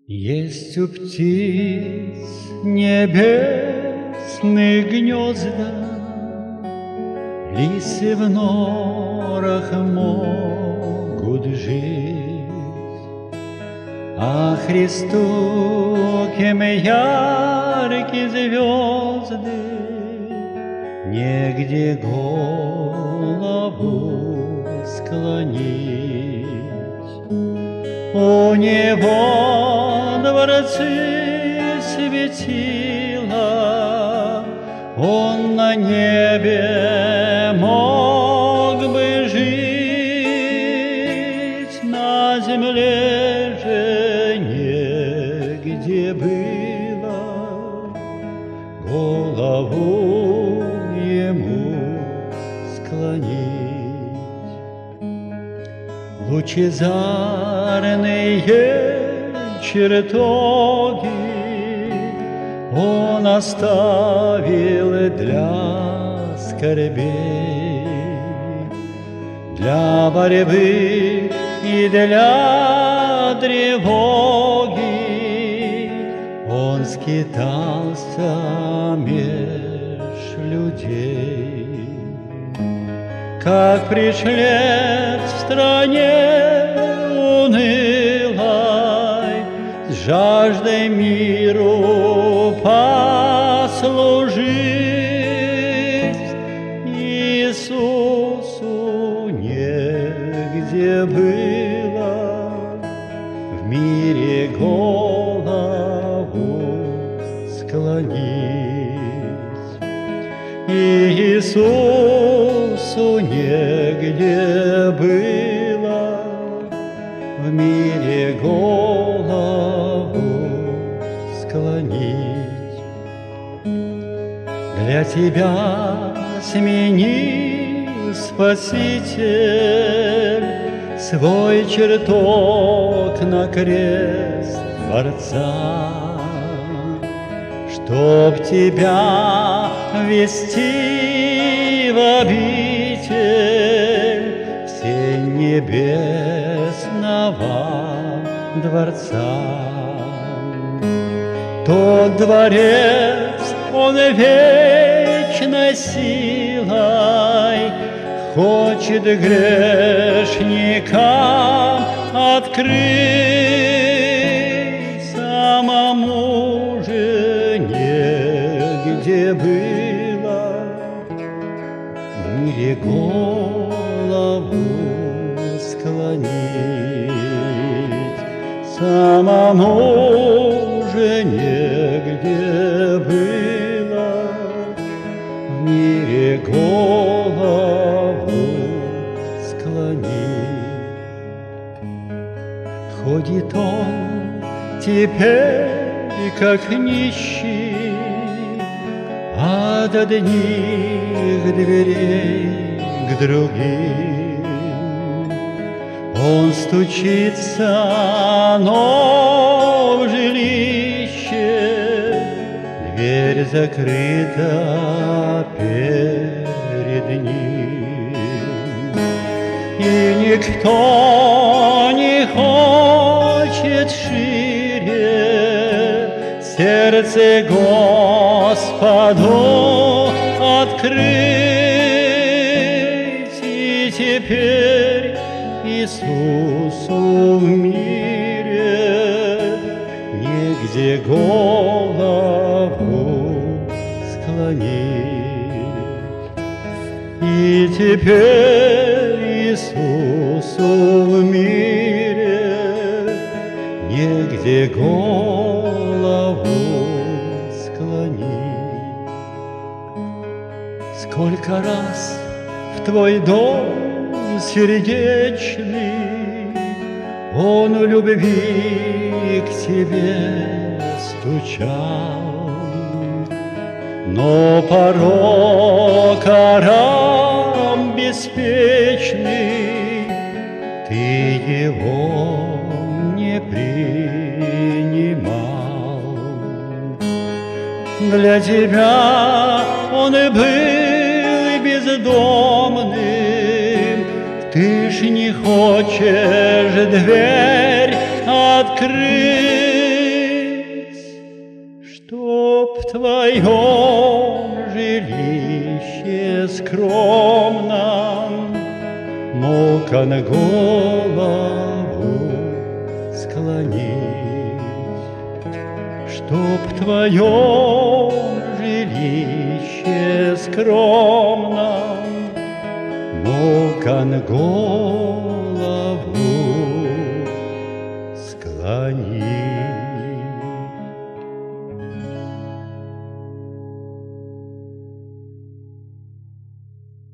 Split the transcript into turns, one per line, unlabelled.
Есть у птиц небесных гнезда, лисы в норах могут жить, а Христу, кем яркие звезды, негде голову склонить. У него дворцы светила, он на небе мог бы жить, на земле же негде было голову ему склонить. Лучезарные чертоги он оставил для скорбей, для борьбы и для тревоги. Он скитался меж людей, как пришлец в стране унылой, с жаждой миру послужить. Иисусу негде было в мире голову склонить. Иисусу негде было в мире голову склонить. Для тебя сменил Спаситель свой чертог на крест Творца, чтоб тебя ввести в обитель всенебесного Дворца. Тот дворец, он вечной силой хочет грешникам открыть. Самому же негде было в мире голову склонить. Самому же негде было в мире голову склонить. Ходит он теперь как нищий от одних дверей к другим. Он стучится, но в жилище дверь закрыта перед ним. И никто не хочет шире сердце Господу открыть. И теперь Иисусу в мире негде голову склонить. И теперь Иисусу в мире негде голову склонить. Сколько раз в твой дом сердечный он в любви к тебе стучал, но пороком беспечный ты его не принимал. Для тебя он и был бездомным, ты ж не хочешь дверь открыть. твоем жилище скромном мог он голову склонить, чтоб в твоем жилище скромном мог он голову